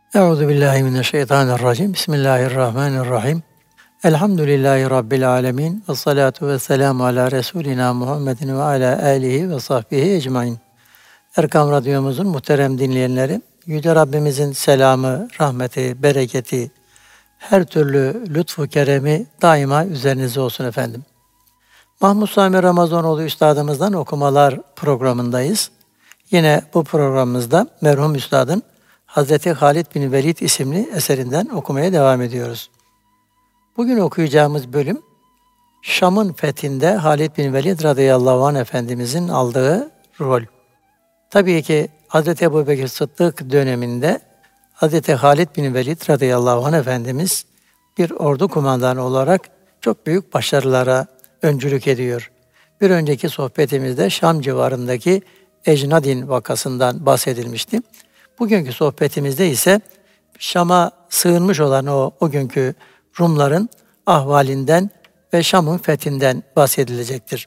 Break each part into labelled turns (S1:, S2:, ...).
S1: Euzubillahimineşşeytanirracim. Bismillahirrahmanirrahim. Elhamdülillahi Rabbil alemin. Ve salatu ve selamu ala Resulina Muhammedin ve ala alihi ve sahbihi ecmain. Erkam Radyomuzun muhterem dinleyenleri, Yüce Rabbimizin selamı, rahmeti, bereketi, her türlü lütfu keremi daima üzerinize olsun efendim. Mahmud Sami Ramazanoğlu Üstadımızdan okumalar programındayız. Yine bu programımızda merhum Üstad'ın Hazreti Halid bin Velid isimli eserinden okumaya devam ediyoruz. Bugün okuyacağımız bölüm, Şam'ın fethinde Halid bin Velid radıyallahu anh Efendimizin aldığı rol. Tabii ki Hazreti Ebubekir Sıddık döneminde Hazreti Halid bin Velid radıyallahu anh Efendimiz bir ordu kumandanı olarak çok büyük başarılara öncülük ediyor. Bir önceki sohbetimizde Şam civarındaki Ecnadin vakasından bahsedilmişti. Bugünkü sohbetimizde ise Şam'a sığınmış olan o günkü Rumların ahvalinden ve Şam'ın fethinden bahsedilecektir.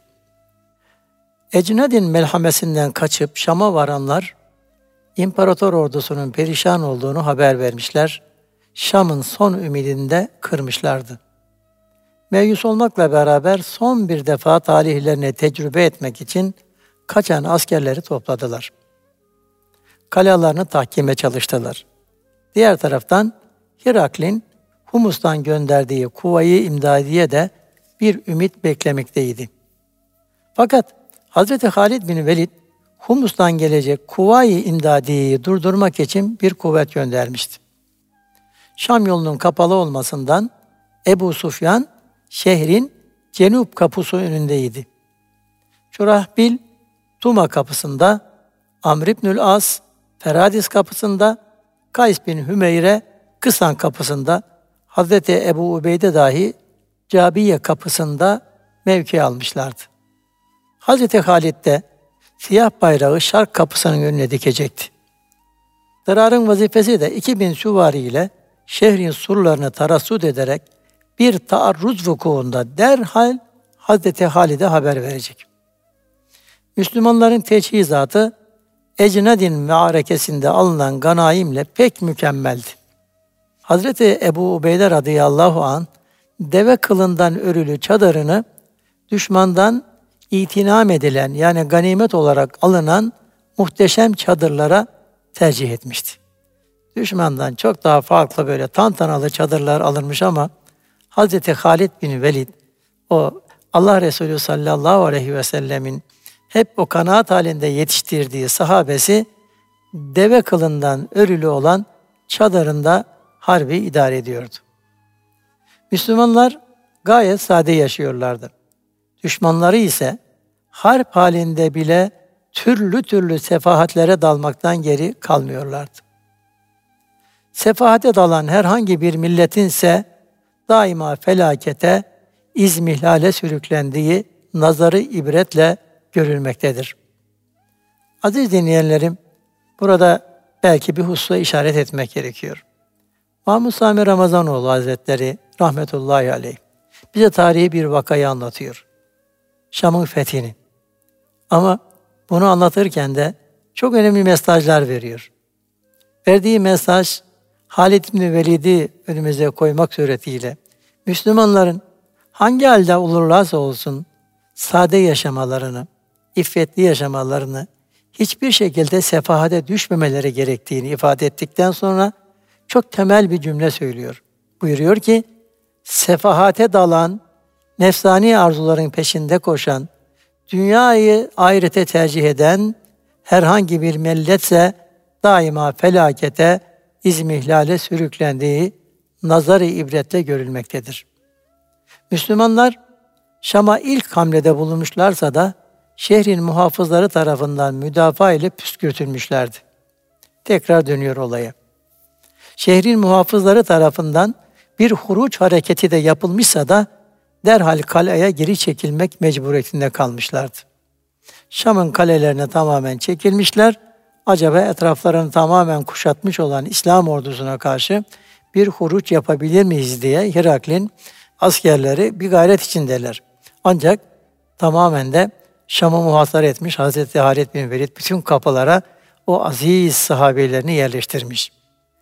S1: Ecnadin melhamesinden kaçıp Şam'a varanlar, imparator ordusunun perişan olduğunu haber vermişler. Şam'ın son ümidini de kırmışlardı. Meyus olmakla beraber son bir defa talihlerini tecrübe etmek için kaçan askerleri topladılar. Kalealarını tahkime çalıştılar. Diğer taraftan Hiraklin Humus'tan gönderdiği Kuvayi İmdadiye de bir ümit beklemekteydi. Fakat Hazreti Halid bin Velid Humus'tan gelecek Kuvayi İmdadiye'yi durdurmak için bir kuvvet göndermişti. Şam yolunun kapalı olmasından Ebu Sufyan şehrin Cenup kapısı önündeydi. Şurahbil Tuma kapısında, Amr İbnül As Feradis kapısında, Kays bin Hümeyre Kısan kapısında, Hazreti Ebu Ubeyde dahi Cabiye kapısında mevki almışlardı. Hazreti Halid de siyah bayrağı Şark kapısının önüne dikecekti. Dırar'ın vazifesi de 2000 süvari ile şehrin surlarını tarassut ederek bir taarruz vukuunda derhal Hazreti Halid'e haber verecek. Müslümanların teçhizatı Ecnadin mearekesinde alınan ganaimle pek mükemmeldi. Hazreti Ebu Ubeyde radıyallahu anh deve kılından örülü çadırını düşmandan itinam edilen yani ganimet olarak alınan muhteşem çadırlara tercih etmişti. Düşmandan çok daha farklı böyle tantanalı çadırlar alınmış ama Hazreti Halid bin Velid o Allah Resulü sallallahu aleyhi ve sellemin hep o kanaat halinde yetiştirdiği sahabesi deve kılından örülü olan çadırında harbi idare ediyordu. Müslümanlar gayet sade yaşıyorlardı. Düşmanları ise harp halinde bile türlü türlü sefahatlere dalmaktan geri kalmıyorlardı. Sefahate dalan herhangi bir milletin ise daima felakete, izmihlale sürüklendiği nazarı ibretle görülmektedir. Aziz dinleyenlerim, burada belki bir hususa işaret etmek gerekiyor. Mahmud Sami Ramazanoğlu Hazretleri rahmetullahi aleyh bize tarihi bir vakayı anlatıyor. Şam'ın fethini. Ama bunu anlatırken de çok önemli mesajlar veriyor. Verdiği mesaj Halid bin Velid'i önümüze koymak suretiyle Müslümanların hangi halde olurlarsa olsun sade yaşamalarını, iffetli yaşamalarını, hiçbir şekilde sefahate düşmemeleri gerektiğini ifade ettikten sonra çok temel bir cümle söylüyor. Buyuruyor ki, sefahate dalan, nefsani arzuların peşinde koşan, dünyayı ahirete tercih eden herhangi bir milletse daima felakete, izmihlale sürüklendiği nazar-ı ibretle görülmektedir. Müslümanlar Şam'a ilk hamlede bulunmuşlarsa da şehrin muhafızları tarafından müdafaa ile püskürtülmüşlerdi. Tekrar dönüyor olaya. Şehrin muhafızları tarafından bir huruç hareketi de yapılmışsa da derhal kaleye geri çekilmek mecburiyetinde kalmışlardı. Şam'ın kalelerine tamamen çekilmişler. Acaba etraflarını tamamen kuşatmış olan İslam ordusuna karşı bir huruç yapabilir miyiz diye Hiraklin askerleri bir gayret içindeler. Ancak tamamen de Şam'ı muhasara etmiş Hazreti Halid bin Velid bütün kapılara o aziz sahabelerini yerleştirmiş.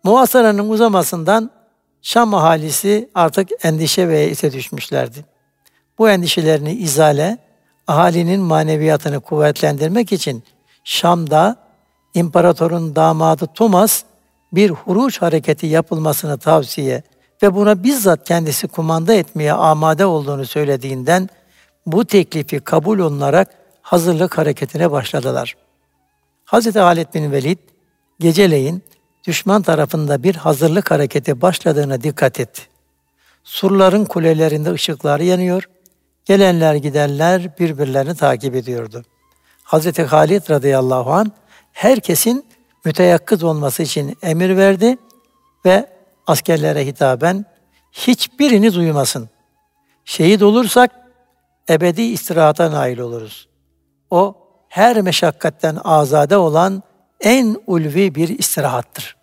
S1: Muhasaranın uzamasından Şam ahalisi artık endişe ve yeyise düşmüşlerdi. Bu endişelerini izale, ahalinin maneviyatını kuvvetlendirmek için Şam'da imparatorun damadı Tumas bir huruç hareketi yapılmasını tavsiye ve buna bizzat kendisi kumanda etmeye amade olduğunu söylediğinden bu teklifi kabul olunarak hazırlık hareketine başladılar. Hz. Halid bin Velid geceleyin düşman tarafında bir hazırlık hareketi başladığına dikkat etti. Surların kulelerinde ışıklar yanıyor, gelenler gidenler birbirlerini takip ediyordu. Hz. Halid radıyallahu anh herkesin müteyakkız olması için emir verdi ve askerlere hitaben hiçbiriniz uyumasın. Şehit olursak ebedi istirahata nail oluruz. O her meşakkatten azade olan en ulvi bir istirahattır.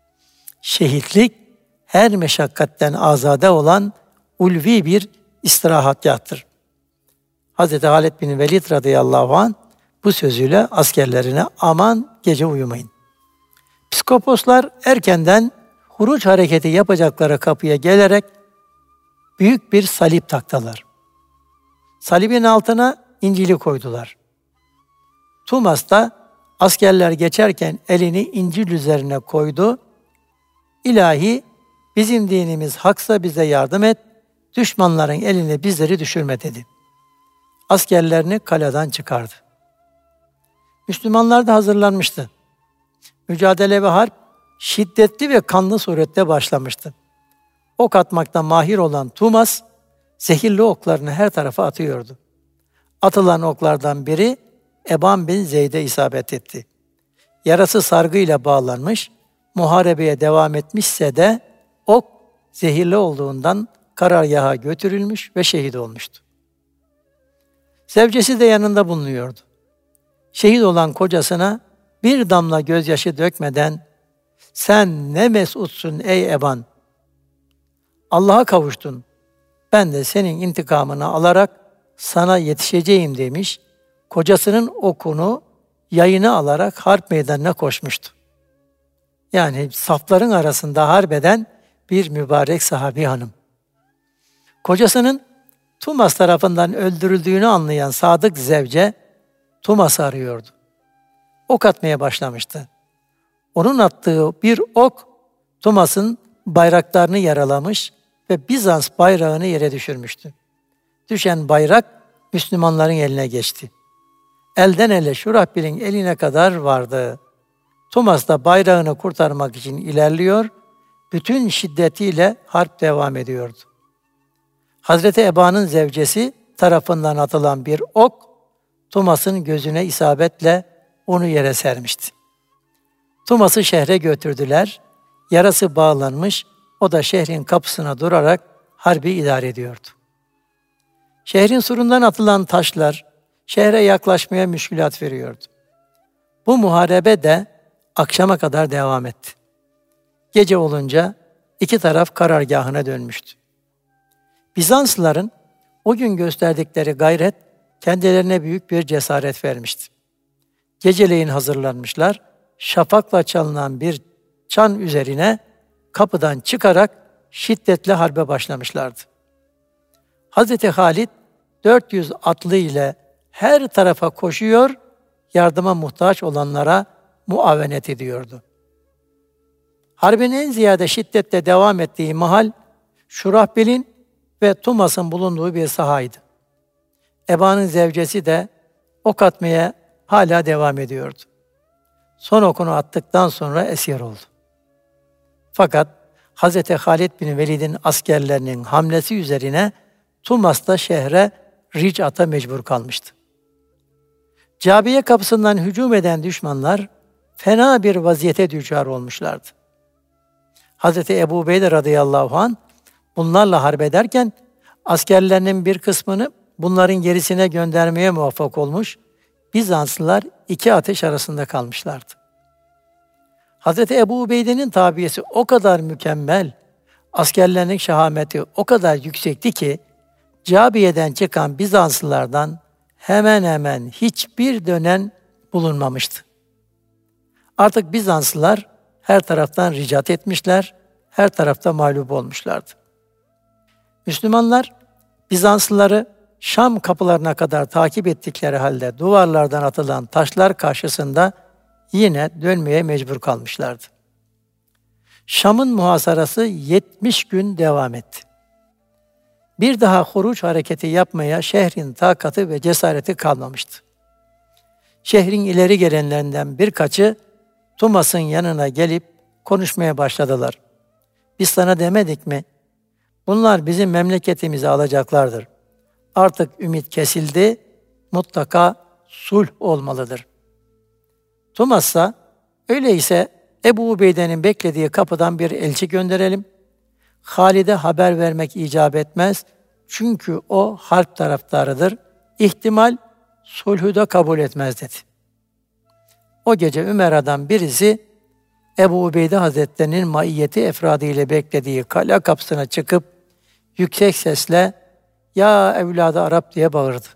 S1: Şehitlik her meşakkatten azade olan ulvi bir istirahatgahtır. Hz. Halid bin Velid radıyallahu anh bu sözüyle askerlerine aman gece uyumayın. Psikoposlar erkenden huruç hareketi yapacakları kapıya gelerek büyük bir salip taktılar. Salibin altına İncil'i koydular. Tumas da askerler geçerken elini İncil üzerine koydu. İlahi, bizim dinimiz haksa bize yardım et, düşmanların eline bizleri düşürme dedi. Askerlerini kaleden çıkardı. Müslümanlar da hazırlanmıştı. Mücadele ve harp şiddetli ve kanlı surette başlamıştı. Ok atmakta mahir olan Tumas, zehirli oklarını her tarafa atıyordu. Atılan oklardan biri Eban bin Zeyd'e isabet etti. Yarası sargıyla bağlanmış, muharebeye devam etmişse de ok zehirli olduğundan karargaha götürülmüş ve şehit olmuştu. Zevcesi de yanında bulunuyordu. Şehit olan kocasına bir damla gözyaşı dökmeden "Sen ne mesutsun ey Eban! Allah'a kavuştun. Ben de senin intikamını alarak sana yetişeceğim" demiş. Kocasının okunu, yayını alarak harp meydanına koşmuştu. Yani safların arasında harbeden bir mübarek sahabi hanım. Kocasının Tumas tarafından öldürüldüğünü anlayan sadık zevce Tumas'ı arıyordu. Ok atmaya başlamıştı. Onun attığı bir ok Tumas'ın bayraklarını yaralamış ve Bizans bayrağını yere düşürmüştü. Düşen bayrak Müslümanların eline geçti. Elden ele Şurahbil'in eline kadar vardı. Tumas da bayrağını kurtarmak için ilerliyor, bütün şiddetiyle harp devam ediyordu. Hazreti Eba'nın zevcesi tarafından atılan bir ok, Tumas'ın gözüne isabetle onu yere sermişti. Tumas'ı şehre götürdüler, yarası bağlanmış, o da şehrin kapısına durarak harbi idare ediyordu. Şehrin surundan atılan taşlar, şehre yaklaşmaya müşkülat veriyordu. Bu muharebe de akşama kadar devam etti. Gece olunca iki taraf karargahına dönmüştü. Bizanslıların o gün gösterdikleri gayret kendilerine büyük bir cesaret vermişti. Geceleyin hazırlanmışlar, şafakla çalınan bir çan üzerine kapıdan çıkarak şiddetle harbe başlamışlardı. Hz. Halid 400 atlı ile her tarafa koşuyor, yardıma muhtaç olanlara muavenet ediyordu. Harbin en ziyade şiddetle devam ettiği mahal, Şurahbil'in ve Tumas'ın bulunduğu bir sahaydı. Eba'nın zevcesi de ok atmaya hala devam ediyordu. Son okunu attıktan sonra esir oldu. Fakat Hz. Halid bin Velid'in askerlerinin hamlesi üzerine Tumas da şehre ricata mecbur kalmıştı. Cabiye kapısından hücum eden düşmanlar fena bir vaziyete düçar olmuşlardı. Hz. Ebu Ubeyde radıyallahu anh bunlarla harp ederken askerlerinin bir kısmını bunların gerisine göndermeye muvaffak olmuş, Bizanslılar iki ateş arasında kalmışlardı. Hz. Ebu Ubeyde'nin tabiyesi o kadar mükemmel, askerlerinin şahameti o kadar yüksekti ki, Cabiye'den çıkan Bizanslılardan hemen hiçbir dönen bulunmamıştı. Artık Bizanslılar her taraftan ricat etmişler, her tarafta mağlup olmuşlardı. Müslümanlar, Bizanslıları Şam kapılarına kadar takip ettikleri halde duvarlardan atılan taşlar karşısında yine dönmeye mecbur kalmışlardı. Şam'ın muhasarası 70 gün devam etti. Bir daha huruç hareketi yapmaya şehrin takatı ve cesareti kalmamıştı. Şehrin ileri gelenlerinden birkaçı Tumas'ın yanına gelip konuşmaya başladılar. Biz sana demedik mi? Bunlar bizim memleketimizi alacaklardır. Artık ümit kesildi, mutlaka sulh olmalıdır. Tumas ise, öyleyse Ebu Ubeyde'nin beklediği kapıdan bir elçi gönderelim. Halid'e haber vermek icap etmez. Çünkü o harp taraftarıdır. İhtimal sulhü de kabul etmez dedi. O gece Ümera'dan birisi Ebu Ubeyde Hazretleri'nin maiyeti efradı ile beklediği kale kapısına çıkıp yüksek sesle "Ya evladı Arap" diye bağırdı.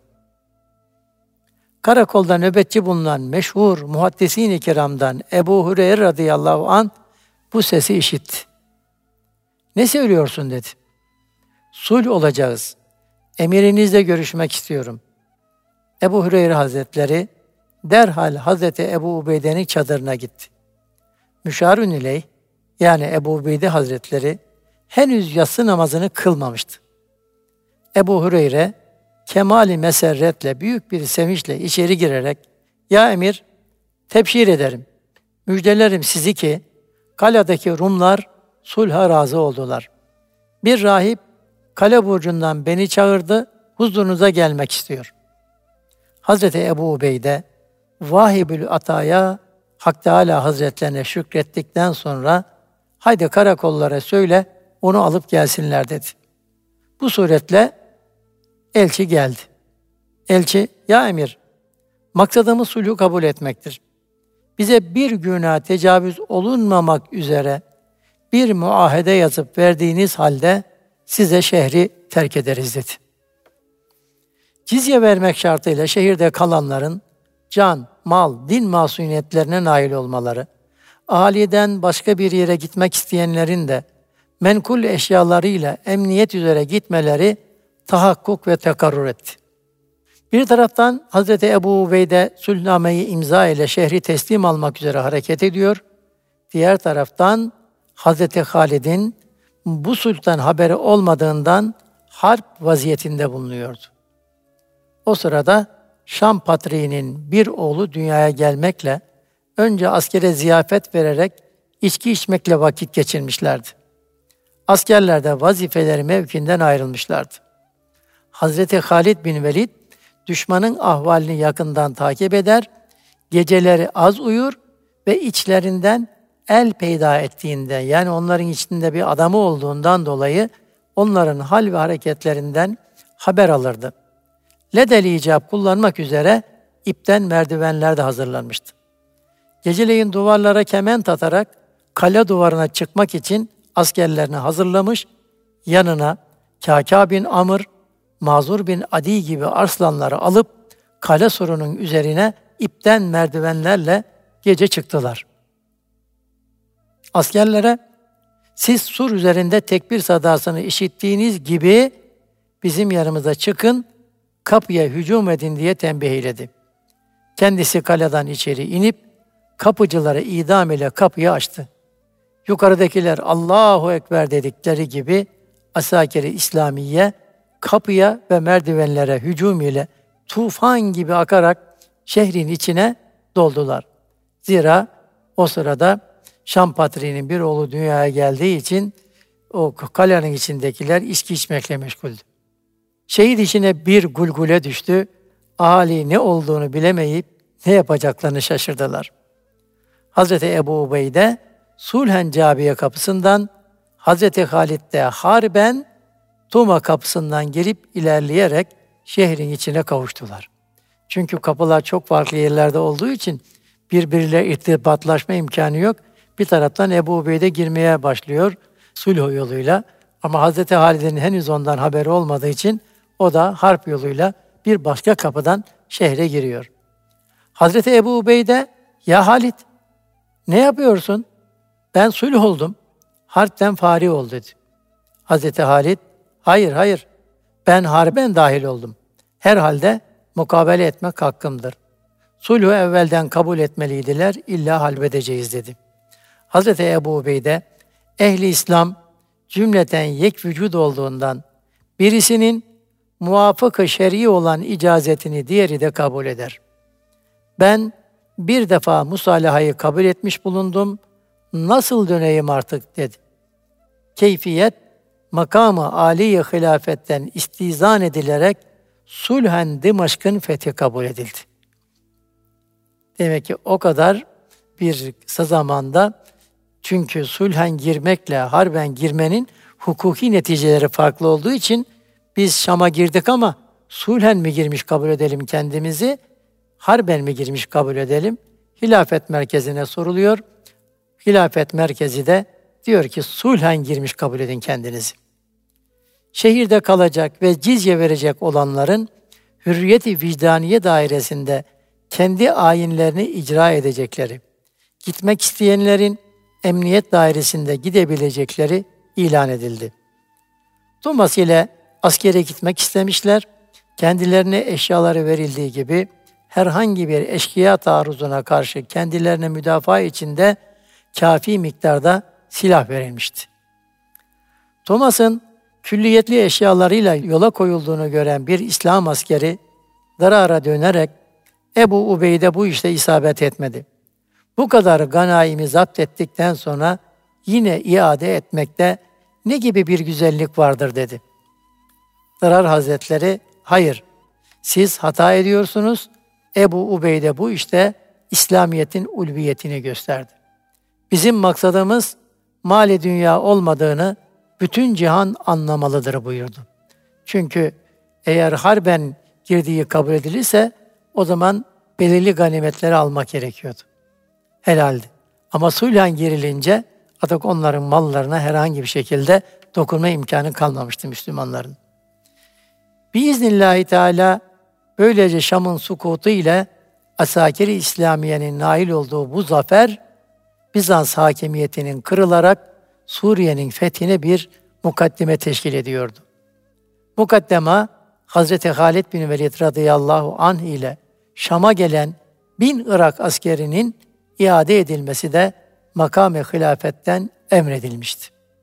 S1: Karakolda nöbetçi bulunan meşhur muhaddis-i kiramdan Ebu Hureyre radıyallahu anh bu sesi işitti. "Ne söylüyorsun?" dedi. "Sulh olacağız. Emirinizle görüşmek istiyorum." Ebu Hureyre Hazretleri derhal Hazreti Ebu Ubeyde'nin çadırına gitti. Müşarun ileyh, yani Ebu Ubeyde Hazretleri henüz yatsı namazını kılmamıştı. Ebu Hureyre kemali meserretle, büyük bir sevinçle içeri girerek "Ya emir, tebşir ederim, müjdelerim sizi ki kaledeki Rumlar sulha razı oldular. Bir rahip kale burcundan beni çağırdı, huzurunuza gelmek istiyor." Hazreti Ebu Ubeyde Vahibül Ata'ya Hak Teâlâ Hazretlerine şükrettikten sonra "Haydi karakollara söyle, onu alıp gelsinler" dedi. Bu suretle elçi geldi. Elçi, "Ya emir, maksadımız sulhü kabul etmektir. Bize bir günah tecavüz olunmamak üzere bir muahede yazıp verdiğiniz halde size şehri terk ederiz" dedi. Cizye vermek şartıyla şehirde kalanların can, mal, din masumiyetlerine nail olmaları, ahaliden başka bir yere gitmek isteyenlerin de menkul eşyalarıyla emniyet üzere gitmeleri tahakkuk ve tekarrür etti. Bir taraftan Hazreti Ebu Ubeyde sulhnameyi imza ile şehri teslim almak üzere hareket ediyor. Diğer taraftan Hazreti Halid'in bu sulhtan haberi olmadığından harp vaziyetinde bulunuyordu. O sırada Şam patriğinin bir oğlu dünyaya gelmekle önce askere ziyafet vererek içki içmekle vakit geçirmişlerdi. Askerler de vazifeleri mevkinden ayrılmışlardı. Hazreti Halid bin Velid düşmanın ahvalini yakından takip eder, geceleri az uyur ve içlerinden el peyda ettiğinden, yani onların içinde bir adamı olduğundan dolayı onların hal ve hareketlerinden haber alırdı. Ledel icap kullanmak üzere ipten merdivenler de hazırlanmıştı. Geceleyin duvarlara kement atarak kale duvarına çıkmak için askerlerini hazırlamış, yanına Kâkâ bin Amr, Mazur bin Adi gibi arslanları alıp kale surunun üzerine ipten merdivenlerle gece çıktılar. Askerlere "Siz sur üzerinde tekbir sadasını işittiğiniz gibi bizim yanımıza çıkın, kapıya hücum edin" diye tembih eyledi. Kendisi kaleden içeri inip kapıcıları idam ile kapıyı açtı. Yukarıdakiler "Allahu Ekber" dedikleri gibi asakeri İslamiye kapıya ve merdivenlere hücum ile tufan gibi akarak şehrin içine doldular. Zira o sırada Şam patriğinin bir oğlu dünyaya geldiği için o kalenin içindekiler içki içmekle meşguldü. Şehit içine bir gulgule düştü. Ahali ne olduğunu bilemeyip ne yapacaklarını şaşırdılar. Hazreti Ebu Ubeyde Sulhen Cabiye kapısından, Hazreti Halid de harben Tuma kapısından girip ilerleyerek şehrin içine kavuştular. Çünkü kapılar çok farklı yerlerde olduğu için birbiriyle irtibatlaşma imkanı yok. Bir taraftan Ebu Ubeyde girmeye başlıyor sulh yoluyla. Ama Hazreti Halid'in henüz ondan haberi olmadığı için o da harp yoluyla bir başka kapıdan şehre giriyor. Hazreti Ebu Ubeyde, "Ya Halid, ne yapıyorsun? Ben sulh oldum, harpten fari ol dedi. Hazreti Halid, hayır, ben harben dahil oldum. Herhalde mukabele etmek hakkımdır. Sulhü evvelden kabul etmeliydiler, illa halbedeceğiz dedi. Hazreti Ebu Ubeyde, ehli İslam cümleten yek vücud olduğundan birisinin muvafık-ı şer'i olan icazetini diğeri de kabul eder. Ben bir defa musalahayı kabul etmiş bulundum, nasıl döneyim artık dedi. Keyfiyet, makamı âli-i hilafetten istizan edilerek sulhen Dimaşk'ın fethi kabul edildi. Demek ki o kadar bir kısa zamanda, çünkü sulhen girmekle harben girmenin hukuki neticeleri farklı olduğu için biz Şam'a girdik ama sulhen mi girmiş kabul edelim kendimizi, harben mi girmiş kabul edelim? Hilafet merkezine soruluyor. Hilafet merkezi de diyor ki sulhen girmiş kabul edin kendinizi. Şehirde kalacak ve cizye verecek olanların hürriyet-i vicdaniye dairesinde kendi ayinlerini icra edecekleri, gitmek isteyenlerin emniyet dairesinde gidebilecekleri ilan edildi. Thomas ile askere gitmek istemişler. Kendilerine eşyaları verildiği gibi herhangi bir eşkıya taarruzuna karşı kendilerine müdafaa içinde kafi miktarda silah verilmişti. Thomas'ın külliyetli eşyalarıyla yola koyulduğunu gören bir İslam askeri Darar'a dönerek Ebu Ubeyde bu işte isabet etmedi. Bu kadar ganaimi zapt ettikten sonra yine iade etmekte ne gibi bir güzellik vardır dedi. Darar Hazretleri, hayır, siz hata ediyorsunuz. Ebu Ubeyde bu işte İslamiyet'in ulviyetini gösterdi. Bizim maksadımız mali dünya olmadığını bütün cihan anlamalıdır buyurdu. Çünkü eğer harben girdiği kabul edilirse o zaman belirli ganimetleri almak gerekiyordu. Helaldi. Ama sulhen girilince artık onların mallarına herhangi bir şekilde dokunma imkanı kalmamıştı Müslümanların. Biiznillahü Teala böylece Şam'ın sukutu ile Asakir-i İslamiye'nin nail olduğu bu zafer Bizans hakimiyetinin kırılarak Suriye'nin fethine bir mukaddime teşkil ediyordu. Mukaddema Hazreti Halid bin Velid radıyallahu anh ile Şam'a gelen 1000 Irak askerinin iade edilmesi de makam-ı hilafetten emredilmişti.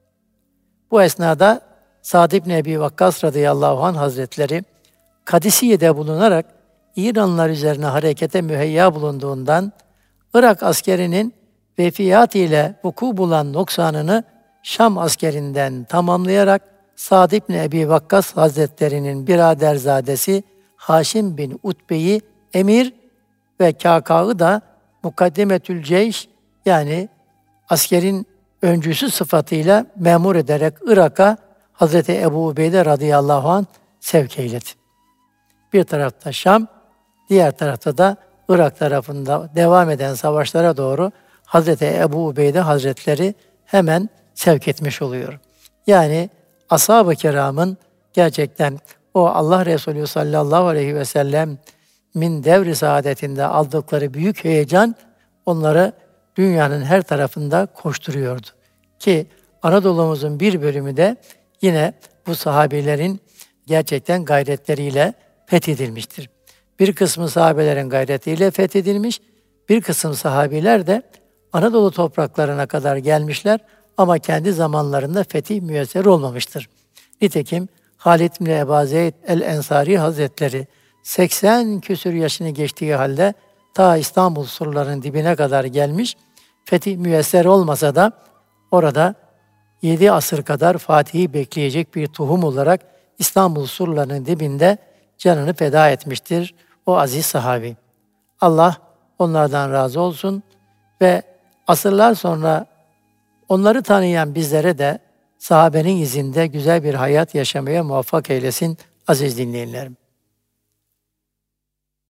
S1: Bu esnada Sa'd ibn Ebi Vakkas radıyallahu anh hazretleri Kadisiye'de bulunarak İranlılar üzerine harekete müheyya bulunduğundan Irak askerinin vefiyat ile vuku bulan noksanını Şam askerinden tamamlayarak Sa'd ibn Ebi Vakkas hazretlerinin biraderzadesi Haşim bin Utbe'yi emir ve Kâkâ'ı da Mukaddemetül Ceyş yani askerin öncüsü sıfatıyla memur ederek Irak'a Hazreti Ebu Ubeyde radıyallahu anh sevk eyledi. Bir tarafta Şam, diğer tarafta da Irak tarafında devam eden savaşlara doğru Hazreti Ebu Ubeyde Hazretleri hemen sevk etmiş oluyor. Yani ashab-ı kiramın gerçekten o Allah Resulü sallallahu aleyhi ve sellem'in devri saadetinde aldıkları büyük heyecan onları dünyanın her tarafında koşturuyordu. Ki Anadolu'muzun bir bölümü de yine bu sahabilerin gerçekten gayretleriyle fethedilmiştir. Bir kısmı sahabelerin gayretiyle fethedilmiş, bir kısım sahabiler de Anadolu topraklarına kadar gelmişler ama kendi zamanlarında fetih müyesser olmamıştır. Nitekim Halid bin Ebu Zeyd el-Ensari Hazretleri 80 küsür yaşını geçtiği halde ta İstanbul surlarının dibine kadar gelmiş, fetih müyesser olmasa da orada 7 asır kadar Fatih'i bekleyecek bir tohum olarak İstanbul surlarının dibinde canını feda etmiştir o aziz sahabi. Allah onlardan razı olsun ve asırlar sonra onları tanıyan bizlere de sahabenin izinde güzel bir hayat yaşamaya muvaffak eylesin aziz dinleyenlerim.